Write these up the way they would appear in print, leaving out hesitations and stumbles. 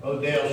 Dale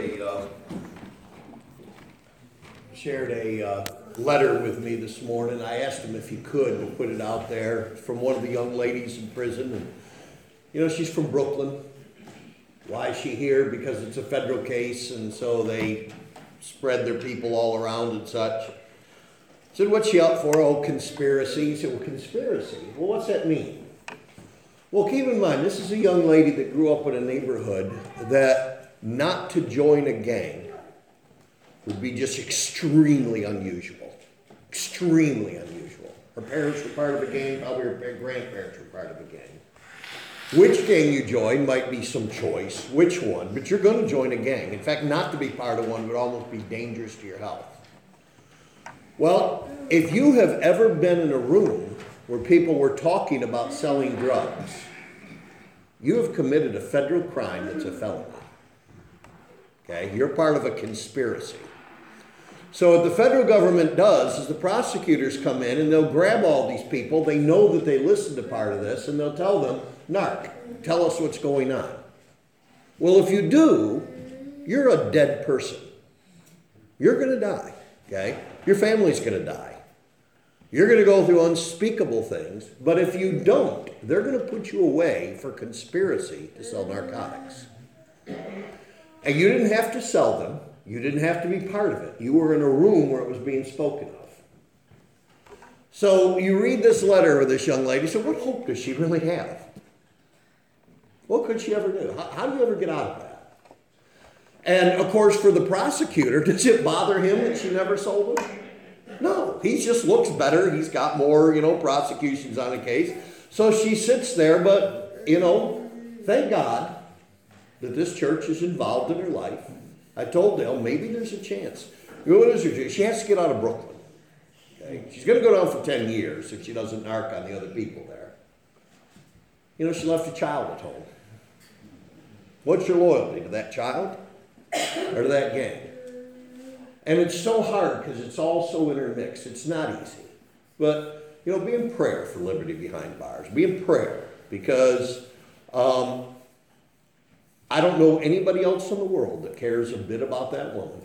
shared a letter with me this morning. I asked him if he could to put it out there from one of the young ladies in prison. And, she's from Brooklyn. Why is she here? Because it's a federal case, and so they spread their people all around and such. I said, what's she up for? Oh, conspiracy. He said, well, conspiracy? Well, what's that mean? Well, keep in mind, this is a young lady that grew up in a neighborhood that not to join a gang would be just extremely unusual. Extremely unusual. Her parents were part of a gang, probably her grandparents were part of a gang. Which gang you join might be some choice, which one, but you're going to join a gang. In fact, not to be part of one would almost be dangerous to your health. Well, if you have ever been in a room where people were talking about selling drugs, you have committed a federal crime that's a felony. Okay, you're part of a conspiracy. So what the federal government does is the prosecutors come in and they'll grab all these people. They know that they listened to part of this, and they'll tell them, narc, tell us what's going on. Well, if you do, you're a dead person. You're going to die, okay? Your family's going to die. You're going to go through unspeakable things, but if you don't, they're going to put you away for conspiracy to sell narcotics. And you didn't have to sell them. You didn't have to be part of it. You were in a room where it was being spoken of. So you read this letter of this young lady. So what hope does she really have? What could she ever do? How do you ever get out of that? And of course, for the prosecutor, does it bother him that she never sold them? No, he just looks better. He's got more, prosecutions on the case. So she sits there, but, thank God that this church is involved in her life. I told Dale, maybe there's a chance. What is her chance? She has to get out of Brooklyn. Okay? She's going to go down for 10 years if she doesn't narc on the other people there. She left a child at home. What's your loyalty? To that child or to that gang? And it's so hard because it's all so intermixed. It's not easy. But, be in prayer for Liberty Behind Bars. Be in prayer because I don't know anybody else in the world that cares a bit about that woman.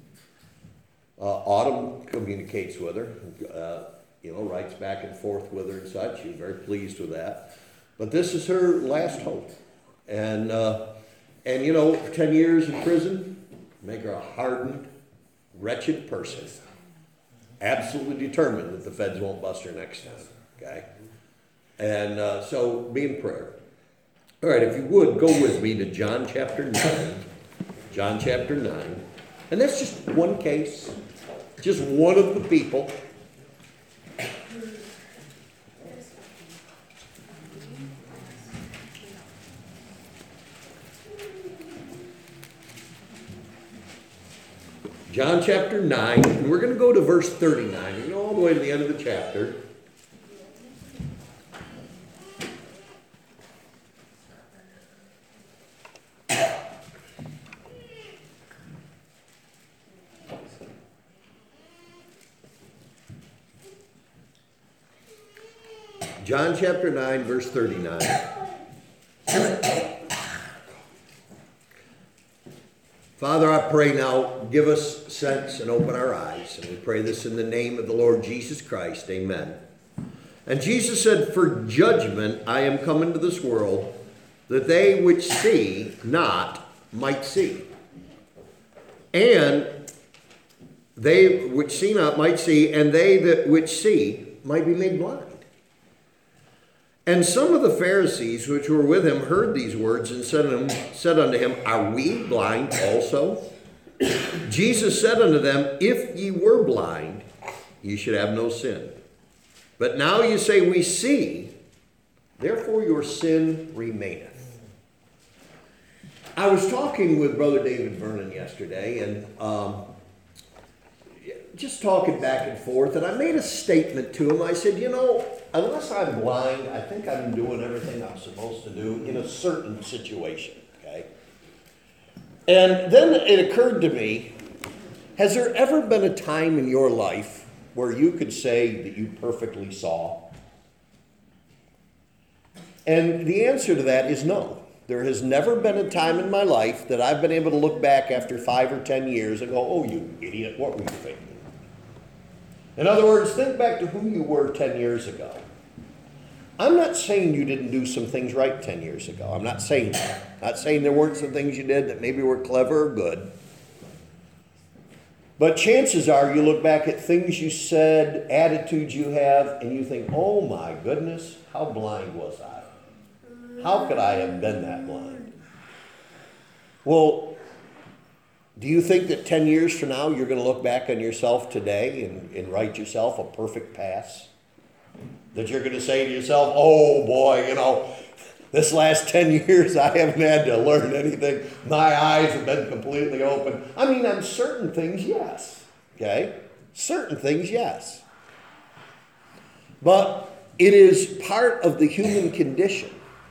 Autumn communicates with her, writes back and forth with her and such. She's very pleased with that. But this is her last hope. And 10 years in prison, make her a hardened, wretched person. Absolutely determined that the feds won't bust her next time. Okay? And so be in prayer. All right, if you would, go with me to John chapter 9. John chapter 9. And that's just one case. Just one of the people. John chapter 9, and we're going to go to verse 39. We're going to go all the way to the end of the chapter. John chapter 9, verse 39. Father, I pray now, give us sense and open our eyes. And we pray this in the name of the Lord Jesus Christ. Amen. And Jesus said, for judgment I am come into this world, that they which see not might see. And they which see not might see, and they that which see might be made blind. And some of the Pharisees which were with him heard these words and said unto him, are we blind also? Jesus said unto them, if ye were blind, ye should have no sin. But now you say, we see, therefore your sin remaineth. I was talking with Brother David Vernon yesterday, and just talking back and forth, and I made a statement to him. I said, unless I'm blind, I think I'm doing everything I'm supposed to do in a certain situation, okay? And then it occurred to me, has there ever been a time in your life where you could say that you perfectly saw? And the answer to that is no. there has never been a time in my life that I've been able to look back after 5 or 10 years and go, oh, you idiot, what were you thinking? In other words, think back to who you were 10 years ago. I'm not saying you didn't do some things right 10 years ago. I'm not saying that. I'm not saying there weren't some things you did that maybe were clever or good. But chances are you look back at things you said, attitudes you have, and you think, oh my goodness, how blind was I? How could I have been that blind? Well, do you think that 10 years from now you're going to look back on yourself today and write yourself a perfect pass? That you're going to say to yourself, oh boy, this last 10 years I haven't had to learn anything. My eyes have been completely open. I mean, on certain things, yes. Okay? Certain things, yes. But it is part of the human condition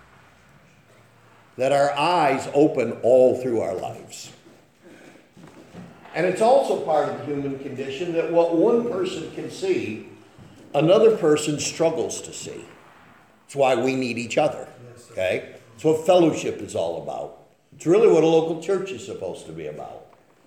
that our eyes open all through our lives. And it's also part of the human condition that what one person can see, another person struggles to see. That's why we need each other. Okay? It's what fellowship is all about. It's really what a local church is supposed to be about.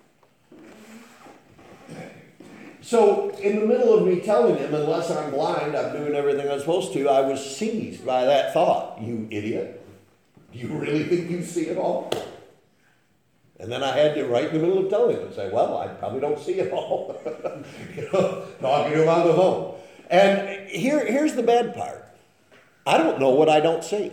So, in the middle of me telling him, unless I'm blind, I'm doing everything I'm supposed to, I was seized by that thought. You idiot. Do you really think you see it all? And then I had to, right in the middle of telling him, say, well, I probably don't see it all. Talking to him on the phone. And here's the bad part. I don't know what I don't see.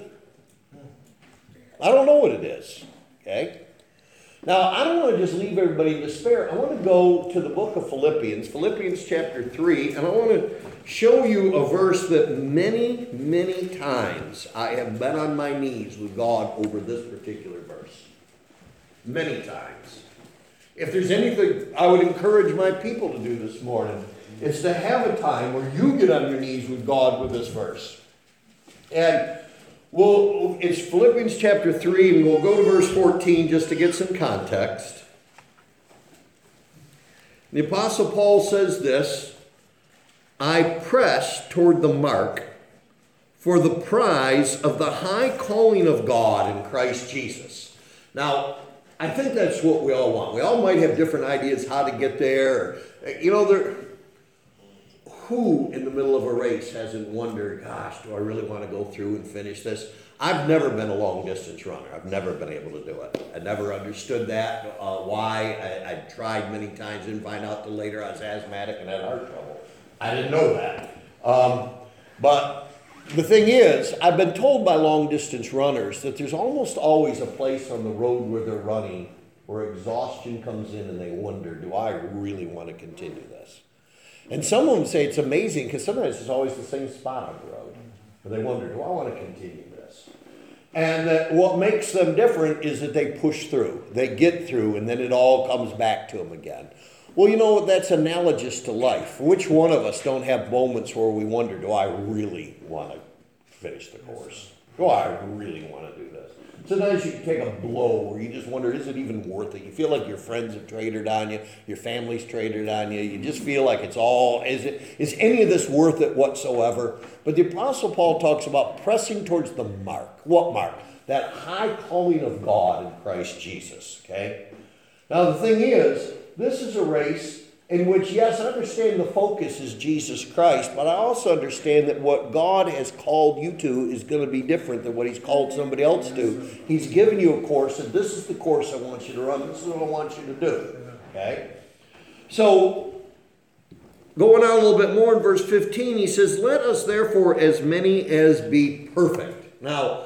I don't know what it is. Okay? Now, I don't want to just leave everybody in despair. I want to go to the book of Philippians, Philippians chapter 3, and I want to show you a verse that many, many times I have been on my knees with God over this particular verse. Many times. If there's anything I would encourage my people to do this morning, it's to have a time where you get on your knees with God with this verse. And it's Philippians chapter 3, and we'll go to verse 14 just to get some context. The Apostle Paul says this, I press toward the mark for the prize of the high calling of God in Christ Jesus. Now, I think that's what we all want. We all might have different ideas how to get there. Who in the middle of a race hasn't wondered, gosh, do I really want to go through and finish this? I've never been a long distance runner. I've never been able to do it. I never understood that, why. I tried many times, didn't find out till later I was asthmatic and had heart trouble. I didn't know that. But the thing is, I've been told by long distance runners that there's almost always a place on the road where they're running where exhaustion comes in and they wonder, do I really want to continue this? And some of them say it's amazing because sometimes it's always the same spot on the road. But they wonder, do I want to continue this? And that what makes them different is that they push through. They get through and then it all comes back to them again. Well, that's analogous to life. Which one of us don't have moments where we wonder, do I really want to finish the course? Do I really want to do this? Sometimes you can take a blow where you just wonder, is it even worth it? You feel like your friends have traded on you, your family's traded on you. You just feel like it's all, is any of this worth it whatsoever? But the Apostle Paul talks about pressing towards the mark. What mark? That high calling of God in Christ Jesus, okay? Now the thing is, this is a race in which, yes, I understand the focus is Jesus Christ, but I also understand that what God has called you to is going to be different than what he's called somebody else to. He's given you a course, and this is the course I want you to run. This is what I want you to do. Okay? So, going on a little bit more in verse 15, he says, let us therefore as many as be perfect. Now,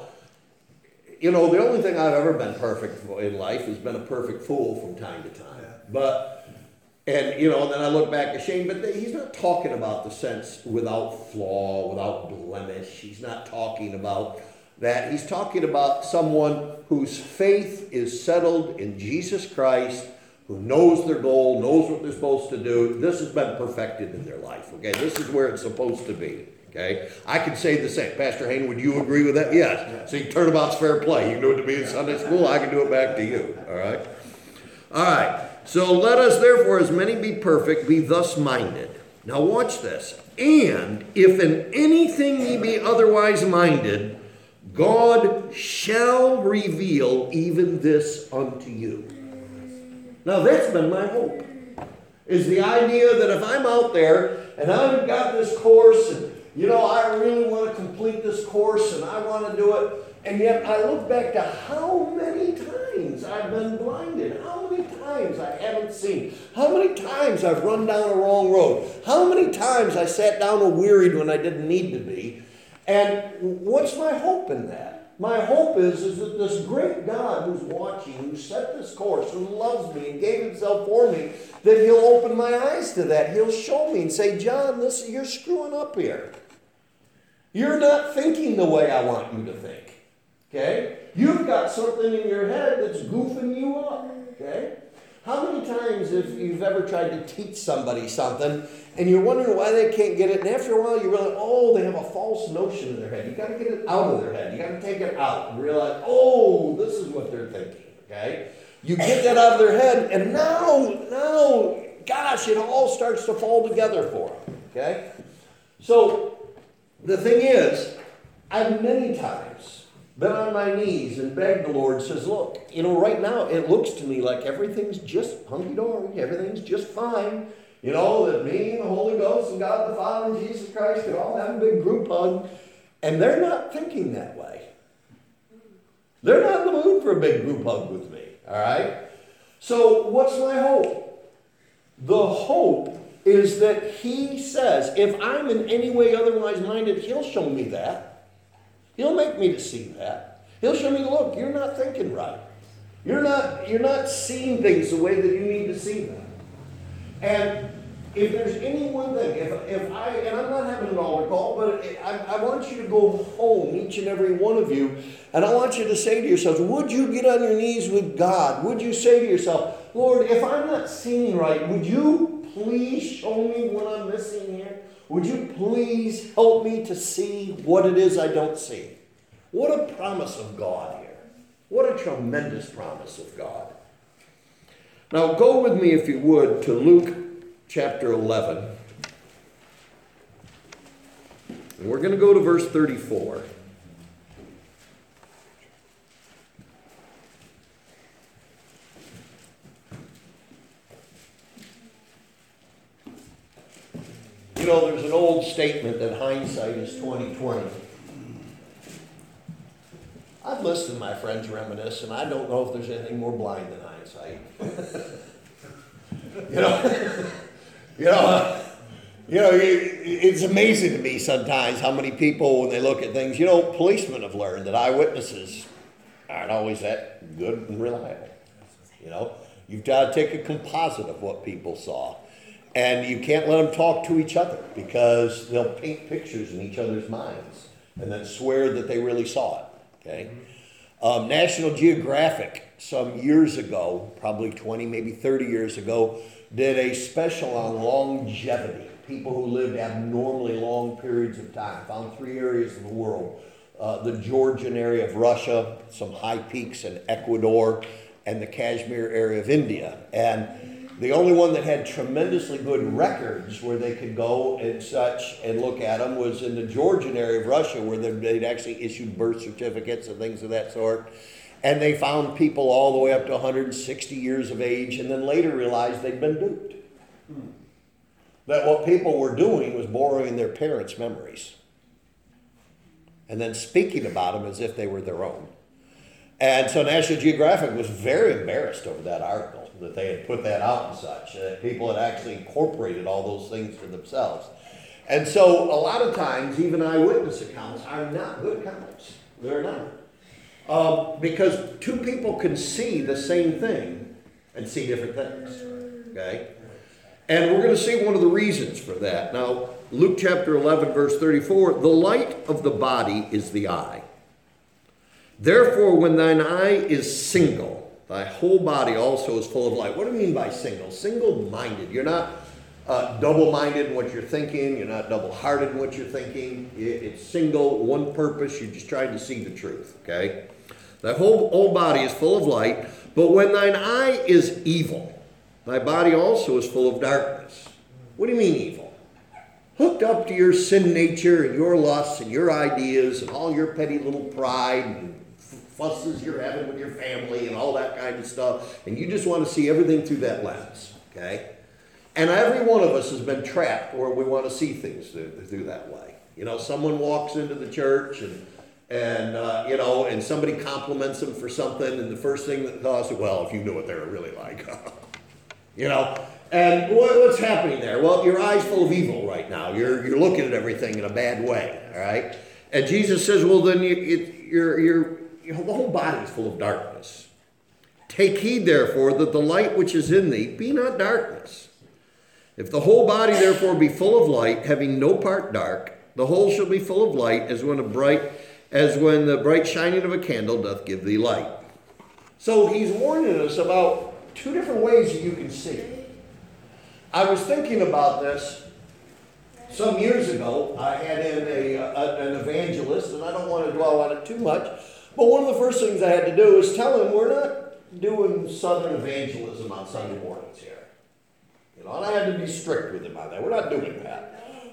the only thing I've ever been perfect in life has been a perfect fool from time to time. And then I look back ashamed, but he's not talking about the sense without flaw, without blemish. He's not talking about that. He's talking about someone whose faith is settled in Jesus Christ, who knows their goal, knows what they're supposed to do. This has been perfected in their life, okay? This is where it's supposed to be, okay? I could say the same. Pastor Hayne, would you agree with that? Yes. See, turnabout's fair play. You can do it to me in Sunday school. I can do it back to you, all right? All right. So let us therefore as many be perfect, be thus minded. Now watch this. And if in anything ye be otherwise minded, God shall reveal even this unto you. Now that's been my hope, is the idea that if I'm out there and I've got this course and, I really want to complete this course and I want to do it, and yet I look back to how many times I've been blinded, how many times I haven't seen, how many times I've run down a wrong road, how many times I sat down and wearied when I didn't need to be. And what's my hope in that? My hope is that this great God who's watching, who set this course, who loves me and gave himself for me, that he'll open my eyes to that. He'll show me and say, John, you're screwing up here. You're not thinking the way I want you to think. Okay? You've got something in your head that's goofing you up. Okay? How many times have you've ever tried to teach somebody something and you're wondering why they can't get it, and after a while you realize, they have a false notion in their head. You've got to get it out of their head. You've got to take it out and realize, this is what they're thinking. Okay? You get that out of their head, and now, gosh, it all starts to fall together for them. Okay? So, the thing is, I've many times been on my knees and begged the Lord, says, look, right now it looks to me like everything's just hunky-dory, everything's just fine. That me and the Holy Ghost and God the Father and Jesus Christ could all have a big group hug, and they're not thinking that way. They're not in the mood for a big group hug with me, all right? So what's my hope? The hope is that he says, if I'm in any way otherwise minded, he'll show me that. He'll make me to see that. He'll show me, look, you're not thinking right. You're not seeing things the way that you need to see them. And if there's any one thing, and I'm not having an altar call, but I want you to go home, each and every one of you, and I want you to say to yourselves, would you get on your knees with God? Would you say to yourself, Lord, if I'm not seeing right, would you please show me what I'm missing here? Would you please help me to see what it is I don't see? What a promise of God here. What a tremendous promise of God. Now go with me, if you would, to Luke chapter 11. And we're going to go to verse 34. There's an old statement that hindsight is 20/20. I've listened to my friends reminisce, and I don't know if there's anything more blind than hindsight. It's amazing to me sometimes how many people, when they look at things, policemen have learned that eyewitnesses aren't always that good and reliable. You've got to take a composite of what people saw. And you can't let them talk to each other because they'll paint pictures in each other's minds and then swear that they really saw it. Okay? National Geographic, some years ago, probably 20, maybe 30 years ago, did a special on longevity. People who lived abnormally long periods of time. Found 3 areas of the world. The Georgian area of Russia, some high peaks in Ecuador, and the Kashmir area of India. And the only one that had tremendously good records where they could go and such and look at them was in the Georgian area of Russia, where they'd actually issued birth certificates and things of that sort. And they found people all the way up to 160 years of age, and then later realized they'd been duped. That what people were doing was borrowing their parents' memories and then speaking about them as if they were their own. And so National Geographic was very embarrassed over that article, that they had put that out and such, that people had actually incorporated all those things for themselves. And so a lot of times, even eyewitness accounts are not good accounts. They're not. Because two people can see the same thing and see different things. Okay? And we're going to see one of the reasons for that. Now, Luke chapter 11, verse 34, the light of the body is the eye. Therefore, when thine eye is single, thy whole body also is full of light. What do you mean by single? Single-minded. You're not double-minded in what you're thinking. You're not double-hearted in what you're thinking. It's single, one purpose. You're just trying to see the truth, okay? Thy whole body is full of light, but when thine eye is evil, thy body also is full of darkness. What do you mean evil? hooked up to your sin nature and your lusts and your ideas and all your petty little pride and fusses you're having with your family and all that kind of stuff, and you just want to see everything through that lens, okay? And every one of us has been trapped where we want to see things through that way. You know, someone walks into the church and somebody compliments them for something, and the first thing that thoughts, well, if you knew what they were really like, you know. And what's happening there? Well, your eye's full of evil right now. You're looking at everything in a bad way, all right? And Jesus says, well, then the whole body is full of darkness. Take heed, therefore, that the light which is in thee be not darkness. If the whole body, therefore, be full of light, having no part dark, the whole shall be full of light, as when the bright shining of a candle doth give thee light. So he's warning us about two different ways that you can see. I was thinking about this some years ago. I had in an evangelist, and I don't want to dwell on it too much, but one of the first things I had to do was tell him we're not doing Southern evangelism on Sunday mornings here. You know, and I had to be strict with him on that. We're not doing that.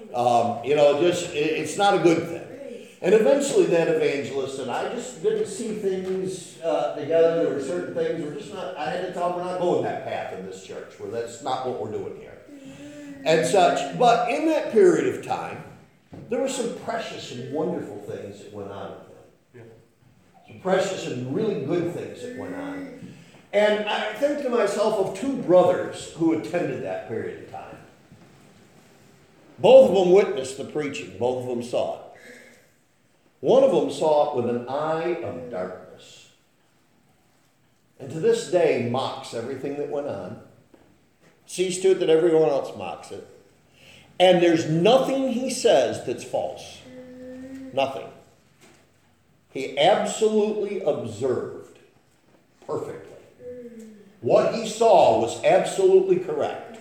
It's not a good thing. And eventually that evangelist and I just didn't see things together. There were certain things I had to tell him we're not going that path in this church, where that's not what we're doing here. And such. But in that period of time, there were some precious and wonderful things that went on with him. Yeah. Some precious and really good things that went on. And I think to myself of two brothers who attended that period of time. Both of them witnessed the preaching. Both of them saw it. One of them saw it with an eye of darkness. And to this day mocks everything that went on. Sees to it that everyone else mocks it. And there's nothing he says that's false. Nothing. He absolutely observed perfectly. What he saw was absolutely correct.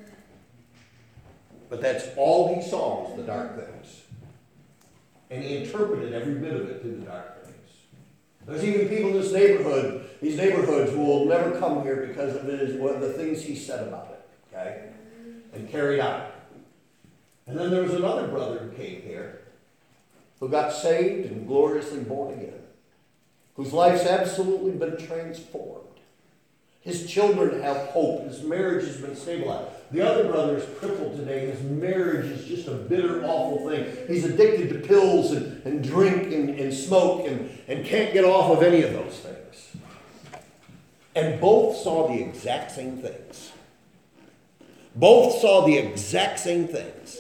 But that's all he saw was the dark things. And he interpreted every bit of it through the dark things. There's even people in these neighborhoods who will never come here because of the things he said about it, okay? And carried out. And then there was another brother who came here who got saved and gloriously born again, whose life's absolutely been transformed. His children have hope. His marriage has been stabilized. The other brother is crippled today. His marriage is just a bitter, awful thing. He's addicted to pills and drink and smoke and can't get off of any of those things. And both saw the exact same things. Both saw the exact same things.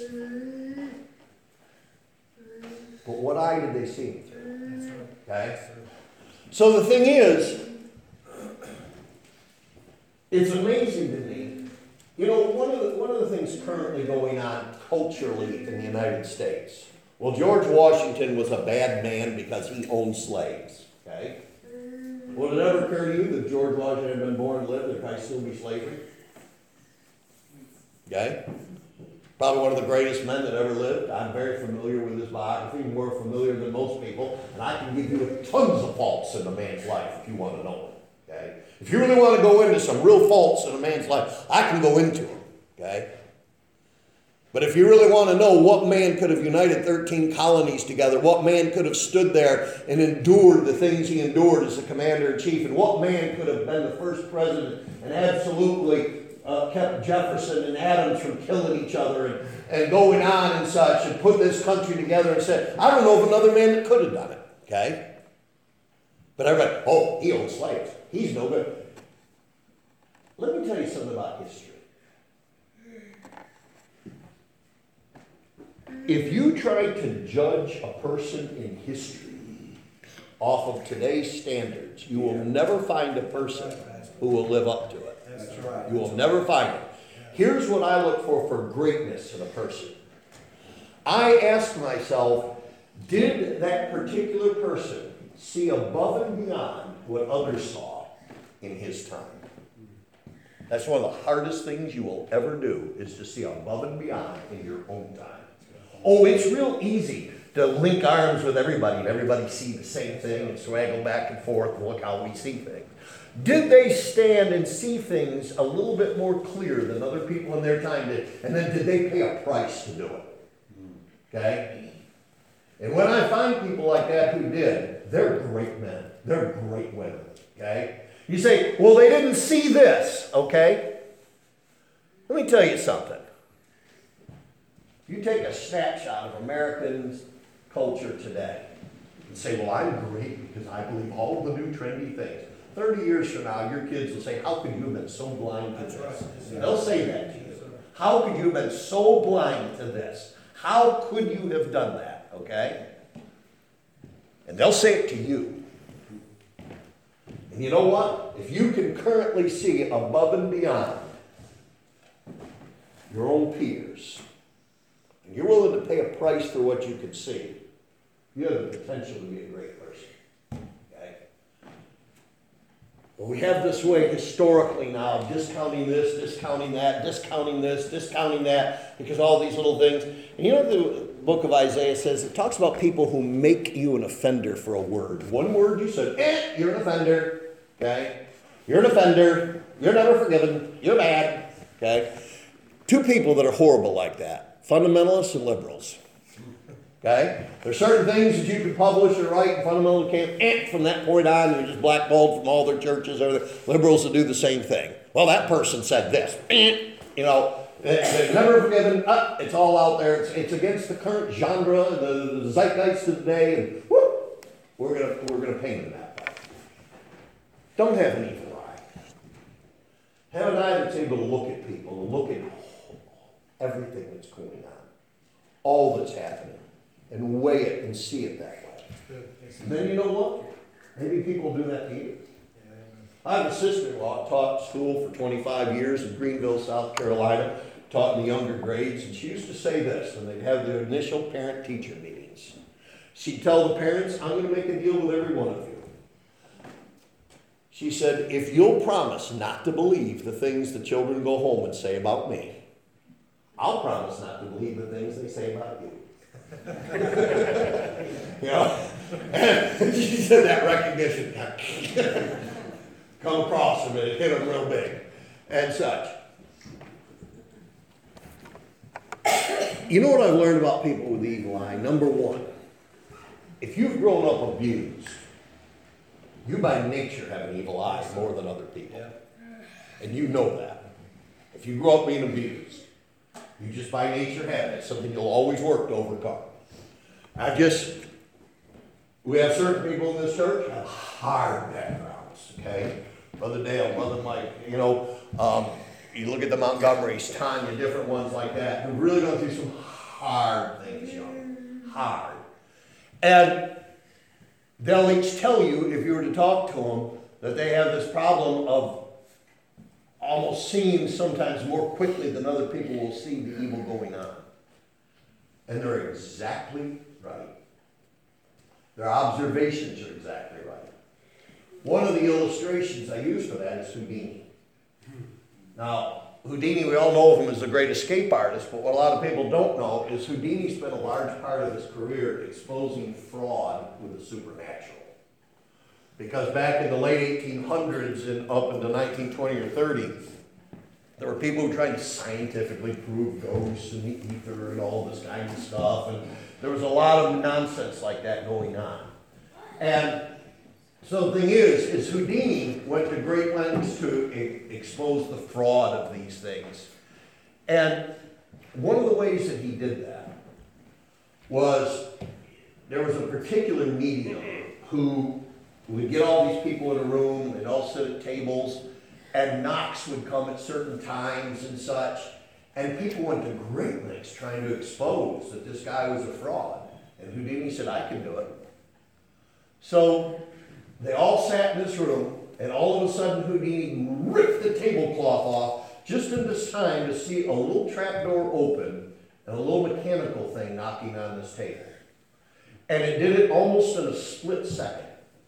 But what eye did they see him through? Okay? So the thing is, it's amazing to me. You know, one of the things currently going on culturally in the United States. Well, George Washington was a bad man because he owned slaves. Okay? Would it ever occur to you that George Washington had been born and lived, there'd probably still be slavery? Okay? Probably one of the greatest men that ever lived. I'm very familiar with his biography, more familiar than most people, and I can give you tons of faults in a man's life if you want to know it. Okay? If you really want to go into some real faults in a man's life, I can go into them. Okay? But if you really want to know what man could have united 13 colonies together, what man could have stood there and endured the things he endured as a commander-in-chief, and what man could have been the first president and absolutely kept Jefferson and Adams from killing each other and going on and such, and put this country together and said, I don't know of another man that could have done it. Okay? But everybody, oh, he owned slaves. He's no good. Let me tell you something about history. If you try to judge a person in history off of today's standards, you will never find a person who will live up to it. That's right. You will never find it. Here's what I look for greatness in a person. I ask myself, did that particular person see above and beyond what others saw in his time? That's one of the hardest things you will ever do, is to see above and beyond in your own time. Oh, it's real easy to link arms with everybody and everybody see the same thing and swaggle back and forth and look how we see things. Did they stand and see things a little bit more clear than other people in their time did? And then did they pay a price to do it? Okay? And when I find people like that who did, they're great men. They're great women. Okay? You say, well, they didn't see this. Okay? Let me tell you something. You take a snapshot of American culture today and say, well, I'm great because I believe all the new trendy things. 30 years from now, your kids will say, how could you have been so blind to this? They'll say that to you. How could you have been so blind to this? How could you have done that? Okay? And they'll say it to you. And you know what? If you can currently see above and beyond your own peers, and you're willing to pay a price for what you can see, you have the potential to be a great person. Okay? But we have this way historically now of discounting this, discounting that, discounting this, discounting that, because all these little things. And you know what the book of Isaiah says? It talks about people who make you an offender for a word. One word you said, you're an offender. Okay? You're an offender. You're never forgiven. You're bad. Okay? Two people that are horrible like that. Fundamentalists and liberals. Okay? There's certain things that you can publish or write, and fundamentalists can't. From that point on, you're just blackballed from all their churches. Or the liberals will do the same thing. Well, that person said this. You know, they're never forgiven. It's all out there. It's against the current genre, the zeitgeist of the day, and whoop, we're gonna paint them that way. Don't have an evil eye. Have an eye that's able to look at people, and look at everything that's going on, all that's happening, and weigh it and see it that way. And then you know what? Maybe people do that to you. I have a sister-in-law taught school for 25 years in Greenville, South Carolina, taught in the younger grades, and she used to say this when they'd have their initial parent-teacher meetings. She'd tell the parents, I'm going to make a deal with every one of you. She said, if you'll promise not to believe the things the children go home and say about me, I'll promise not to believe the things they say about you. You know? And she said that recognition come across them and it hit them real big and such. You know what I've learned about people with the evil eye? Number one, if you've grown up abused, you by nature have an evil eye more than other people. And you know that. If you grew up being abused, you just by nature have it. It's something you'll always work to overcome. We have certain people in this church who have hard backgrounds, okay? Brother Dale, Brother Mike, you look at the Montgomerys, Tanya, different ones like that, who've really gone through some hard things, hard. And they'll each tell you, if you were to talk to them, that they have this problem of almost seeing sometimes more quickly than other people will see the evil going on. And they're exactly right. Their observations are exactly right. One of the illustrations I use for that is Houdini. Now, Houdini, we all know of him as the great escape artist, but what a lot of people don't know is Houdini spent a large part of his career exposing fraud with the supernatural. Because back in the late 1800s and up into 1920 or 30, there were people who tried to scientifically prove ghosts and the ether and all this kind of stuff, and there was a lot of nonsense like that going on. And so the thing is Houdini went to great lengths to expose the fraud of these things. And one of the ways that he did that was there was a particular medium who would get all these people in a room, they'd all sit at tables, and knocks would come at certain times and such. And people went to great lengths trying to expose that this guy was a fraud. And Houdini said, I can do it. So they all sat in this room, and all of a sudden Houdini ripped the tablecloth off just in this time to see a little trap door open and a little mechanical thing knocking on this table. And it did it almost in a split second.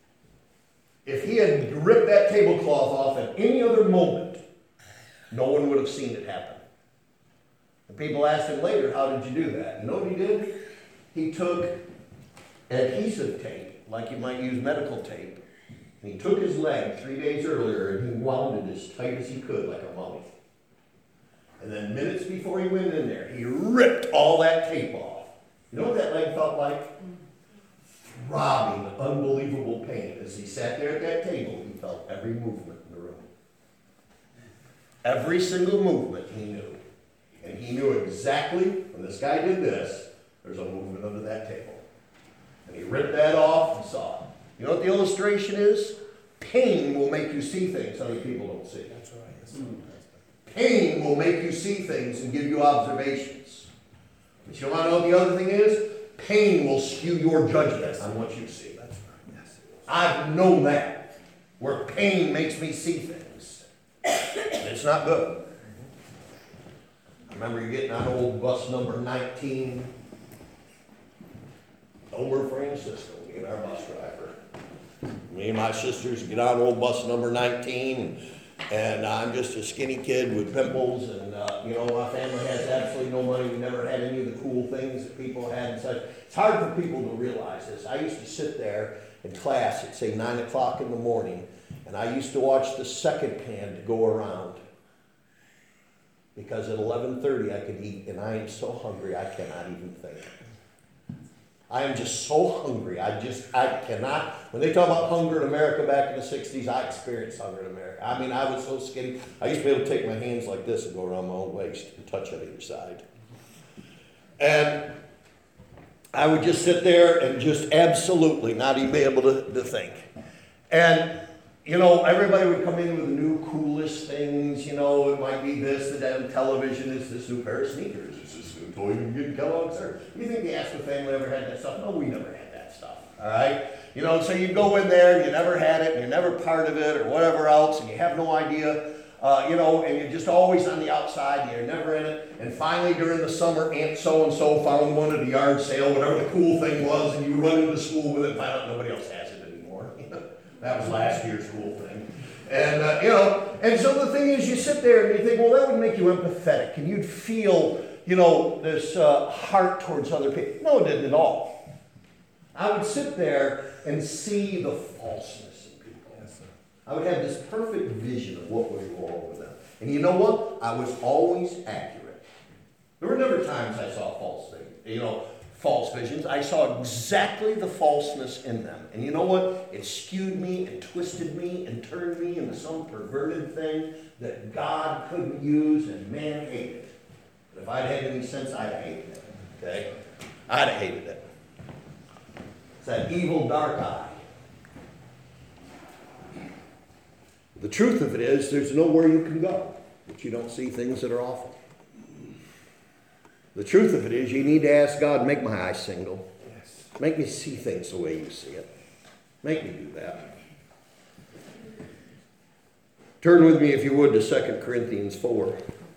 If he had ripped that tablecloth off at any other moment, no one would have seen it happen. And people asked him later, how did you do that? You know what he did? He took adhesive tape, like you might use medical tape, and he took his leg 3 days earlier and he wound it as tight as he could, like a mummy. And then minutes before he went in there, he ripped all that tape off. You know what that leg felt like? Throbbing, unbelievable pain. As he sat there at that table, he felt every movement in the room. Every single movement he knew. And he knew exactly when this guy did this, there's a movement under that table. And he ripped that off and saw it. You know what the illustration is? Pain will make you see things other people don't see. That's right. Pain will make you see things and give you observations. But you want to know what the other thing is? Pain will skew your judgment on what you see. That's right. Yes. I've known that. Where pain makes me see things. And it's not good. I remember you getting on old bus number 19. Omer Francisco, being our bus driver. Me and my sisters get on old bus number 19, and I'm just a skinny kid with pimples, and my family has absolutely no money. We never had any of the cool things that people had and such. It's hard for people to realize this. I used to sit there in class at, say, 9 o'clock in the morning, and I used to watch the second pan to go around. Because at 11:30 I could eat, and I am so hungry I cannot even think. I am just so hungry. I cannot. When they talk about hunger in America back in the 60s, I experienced hunger in America. I mean, I was so skinny. I used to be able to take my hands like this and go around my own waist and touch on either side. And I would just sit there and just absolutely not even be able to think. And, everybody would come in with the new coolest things. It might be this, the damn television, it's this new pair of sneakers, it's this new toy you can get in Kellogg's. You think the Aspen family ever had that stuff? No, we never had that stuff. All right? So you go in there, you never had it, and you're never part of it, or whatever else, and you have no idea, and you're just always on the outside, and you're never in it. And finally, during the summer, Aunt so-and-so found one at a yard sale, whatever the cool thing was, and you run into school with it and find out nobody else has it anymore. That was last year's cool thing. And, and so the thing is, you sit there and you think, well, that would make you empathetic, and you'd feel, this heart towards other people. No, it didn't at all. I would sit there and see the falseness in people. Yes, sir. I would have this perfect vision of what was wrong with them. And you know what? I was always accurate. There were never times I saw false things, false visions. I saw exactly the falseness in them. And you know what? It skewed me and twisted me and turned me into some perverted thing that God couldn't use and man hated. But if I'd had any sense, I'd have hated it. Okay? I'd have hated it. It's that evil dark eye. The truth of it is, there's nowhere you can go that you don't see things that are awful. The truth of it is, you need to ask God, make my eyes single. Yes. Make me see things the way you see it. Make me do that. Turn with me, if you would, to 2 Corinthians 4.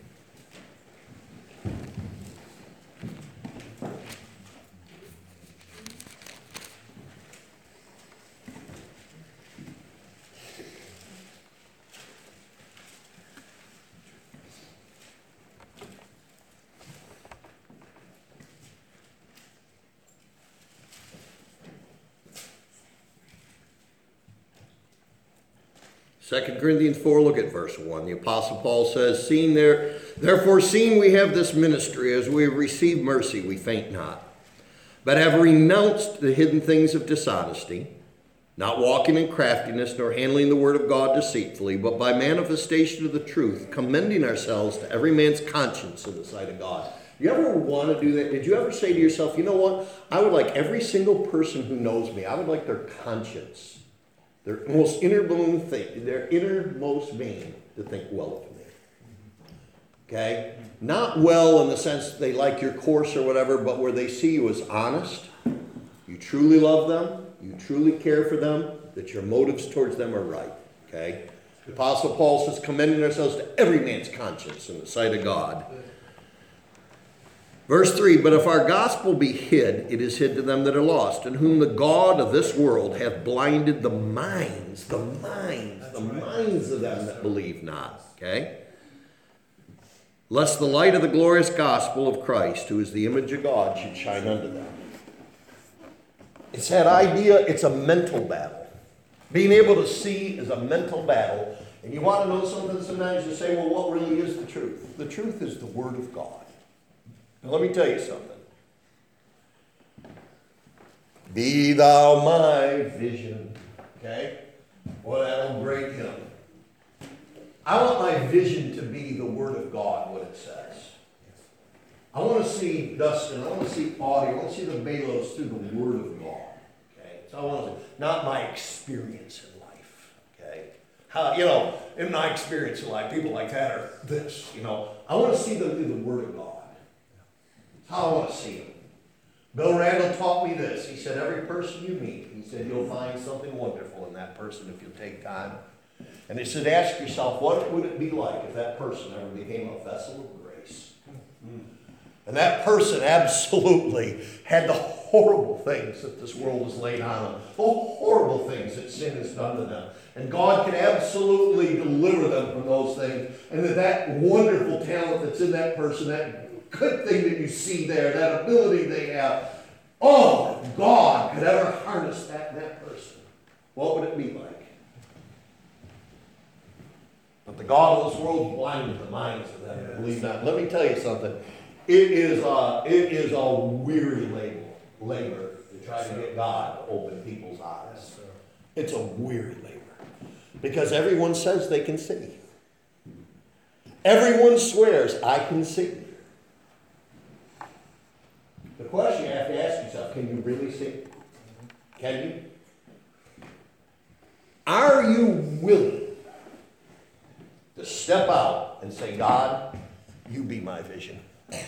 Second Corinthians 4, look at verse 1. The Apostle Paul says, Therefore, seeing we have this ministry, as we have received mercy, we faint not, but have renounced the hidden things of dishonesty, not walking in craftiness, nor handling the word of God deceitfully, but by manifestation of the truth, commending ourselves to every man's conscience in the sight of God. You ever want to do that? Did you ever say to yourself, you know what? I would like every single person who knows me, I would like their conscience, their most innermost thing, their innermost being to think well of me. Okay? Not well in the sense they like your course or whatever, but where they see you as honest, you truly love them, you truly care for them, that your motives towards them are right. Okay? The Apostle Paul says, commending ourselves to every man's conscience in the sight of God. Verse 3, But if our gospel be hid, it is hid to them that are lost, in whom the God of this world hath blinded the minds of them that believe not. Okay? Lest the light of the glorious gospel of Christ, who is the image of God, should shine unto them. It's that idea, it's a mental battle. Being able to see is a mental battle. And you want to know something, sometimes you say, well, what really is the truth? The truth is the Word of God. Now, let me tell you something. Be thou my vision. Okay? Well, that'll break him. I want my vision to be the Word of God, what it says. I want to see Dustin, I want to see Audie, I want to see the Balos through the Word of God. Okay? So I want to see, not my experience in life. Okay? How, in my experience in life, people like that are this, I want to see them through the Word of God. That's how I want to see them. Bill Randall taught me this. He said, every person you meet, he said, you'll find something wonderful in that person if you take time. And he said, ask yourself, what would it be like if that person ever became a vessel of grace? And that person absolutely had the horrible things that this world has laid on them, the horrible things that sin has done to them. And God can absolutely deliver them from those things. And that wonderful talent that's in that person, that good thing that you see there, that ability they have, oh, if God could ever harness that in that person, what would it be like? But the God of this world blinded the minds of them to believe not. Let me tell you something. It is a weary labor to try to get God to open people's eyes. It's a weary labor. Because everyone says they can see. Everyone swears, I can see. The question you have to ask yourself, can you really see? Can you? Are you willing to step out and say, God, you be my vision?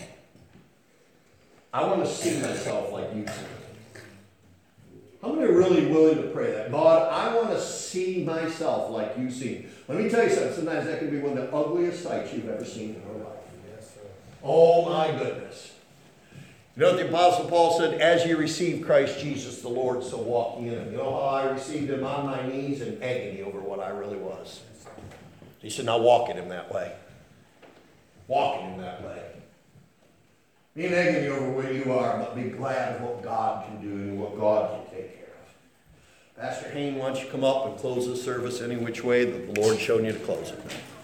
I want to see myself like you see. How many are really willing to pray that? God, I want to see myself like you see. Let me tell you something. Sometimes that can be one of the ugliest sights you've ever seen in your life. Yes, sir. Oh my goodness. You know what the Apostle Paul said? As you receive Christ Jesus the Lord, so walk ye in him. You know how I received him? On my knees in agony over what I really was. He said, now walk in him that way. Walk in him that way. Be in agony over where you are, but be glad of what God can do and what God can take care of. Pastor Hayne, why don't you come up and close the service any which way that the Lord's shown you to close it.